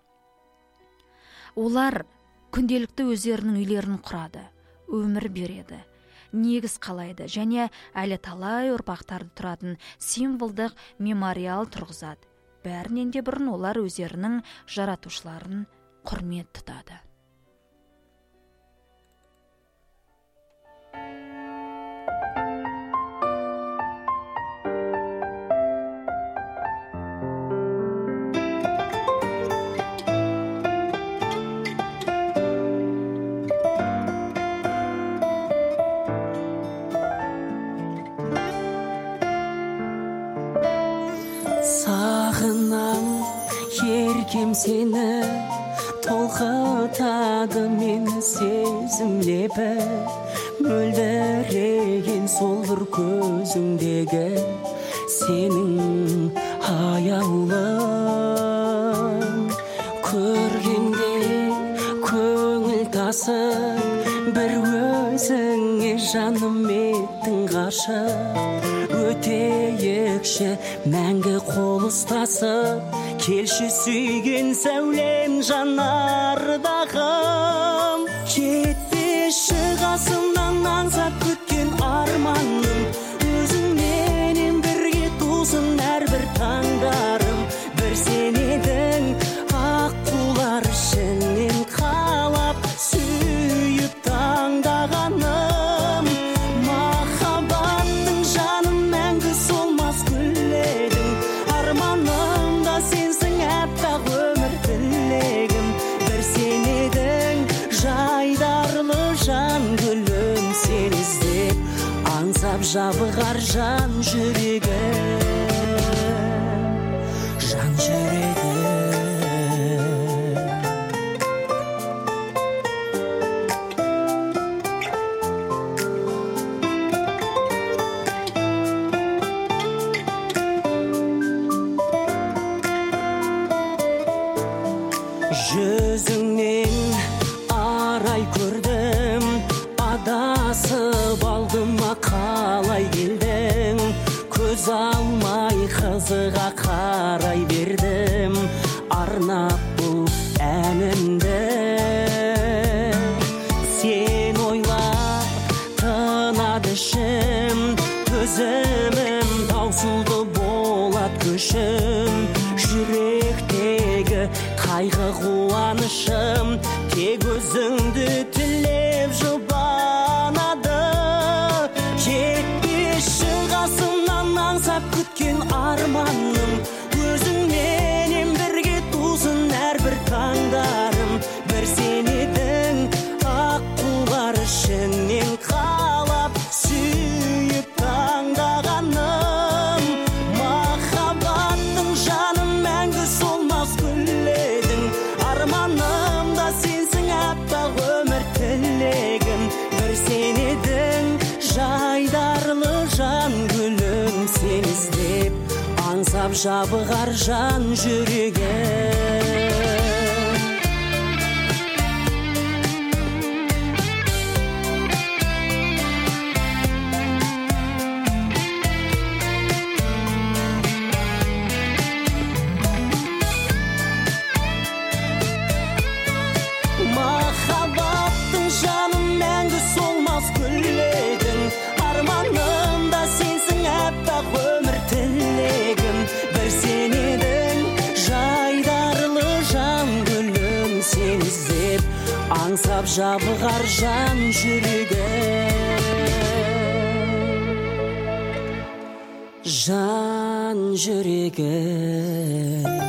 Олар күнделікті өздерінің үйлерін құрады, өмір береді, негіз қалайды және әлі талай ұрпақтарды тұратын символдық мемориал тұрғызады. Бәрінен де бұрын олар өздерінің жаратушыларын құрмет тұтады. Сағынам еркем сені, толқытады мені сезім лебі, мөлдіреген сол бір көзіңдегі сенің аяулың. Көргенде көңіл тасып, бір өзіңе жаным еттің ғашық. Өтейікші мәңгі қол ұстасып, келші сүйген сәулем жанардағым. Кетпеші қасымнан аңсап күткен арманым, өзіңменен бірге тусын әрбір таңдарым. Бір сен едің ақ құлар ішінен қалап, сүйіп таңдағаным. Махаббаттың жаным мәңгі солмас гүлегім, арманымда сенсің әппақ өмір тілегім. Бір сен едің жайдарлы жан гүлім, сен іздеп аңсап жабығар жан жүрегім, жан жүрегім. қалай көрдім, адасып алдыма қалай келдің, көз алмай қызыға қарай бердім, арнап бұл әнімді. Сен ойлап тынады ішім, төзімім таусылды болат көшім, жүректегі қайғы қуанышым тек өзіңді тілеп жұбанады. Кетпеші қасымнан аңсап күткен арманым, өзіңменен бірге тусын әрбір таңдарым. Бір сен едің аққулар ішінен қалап сүйіп таңдағаным. Махаббаттың жаным мәңгі солмас гүледің, арманымда сенсің аппақ өмір тілегім. Бір сен едің жайдарлы жан гүлім, сен іздеп аңсап жабығар жан жүрегім. Махаббаттың жаным мәңгі солмас гүледің, арманымда сенсің аппақ өмір тілегім. Бір сен едің жайдарлы жан гүлім, сен іздеп аңсап жабығар жан жүрегім. Жан жүрегім.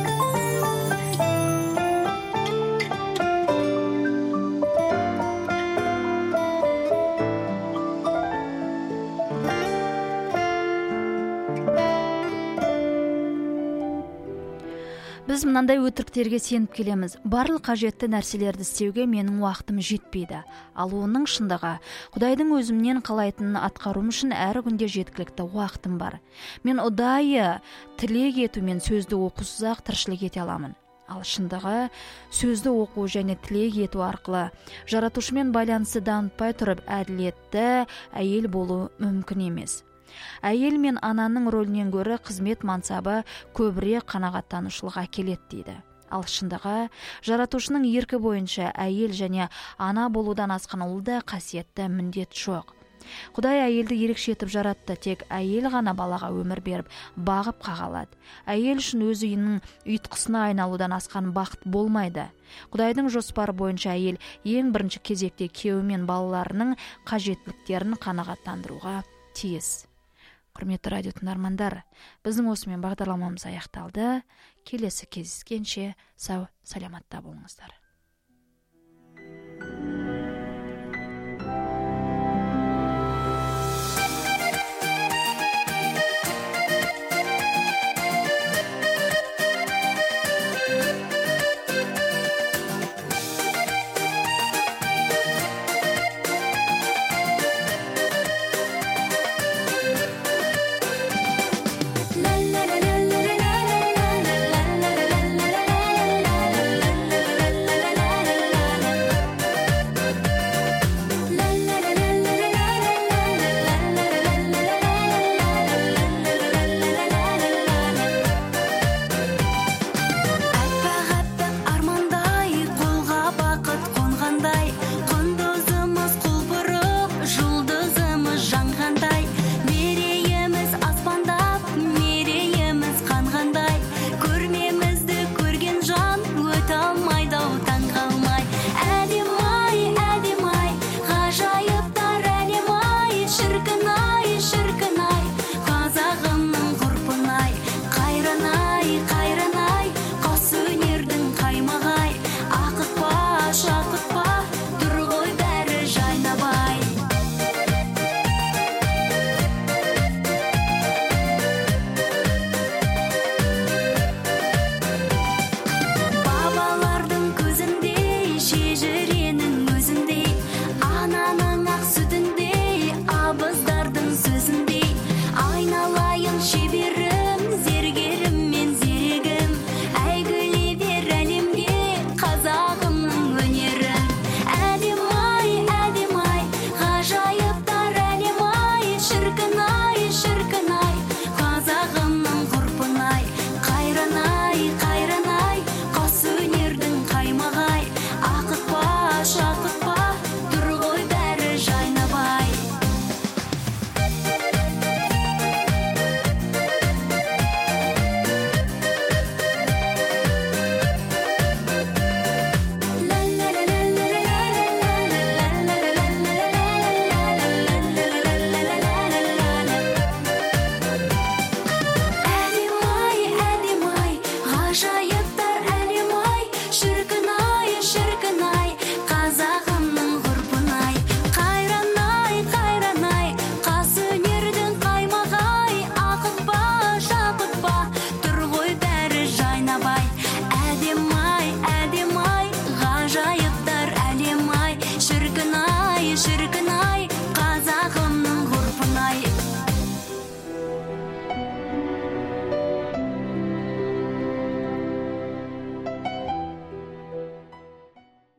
Біз мынандай өтіріктерге сеніп келеміз. Барлық қажетті нәрселерді істеуге менің уақытым жетпейді. Ал оның шындығы, Құдайдың өзімнен қалайтынын атқарум үшін әрі күнде жеткілікті уақытым бар. Мен ұдайы тілек етумен сөзді оқусыз-ақ тіршілік ете аламын. Ал шындығы, сөзді оқу және тілек ету арқылы жаратушымен байланысты дамытпай тұрып әділетті әйел болу мүмкін емес. Әйел мен ананың рөлінен гөрі қызмет мансабы көбірек қанағаттанушылық әкеледі дейді. Ал шындығы, жаратушының еркі бойынша әйел және ана болудан асқан ұлда қасиетті міндет жоқ. Құдай әйелді ерекше етіп жаратты, тек әйел ғана балаға өмір беріп, бағып қағалады. Әйел үшін өз үйінің ұйытқысына айналудан асқан бақыт болмайды. Құдайдың жоспары бойынша әйел ең бірінші кезекте күйеуі мен балаларының қажеттіліктерін қанағаттандыруға тиіс. Құрметті радио тыңдармандар, біздің осымен бағдарламамыз аяқталды. Келесі кездескенше сау саламатта болыңыздар.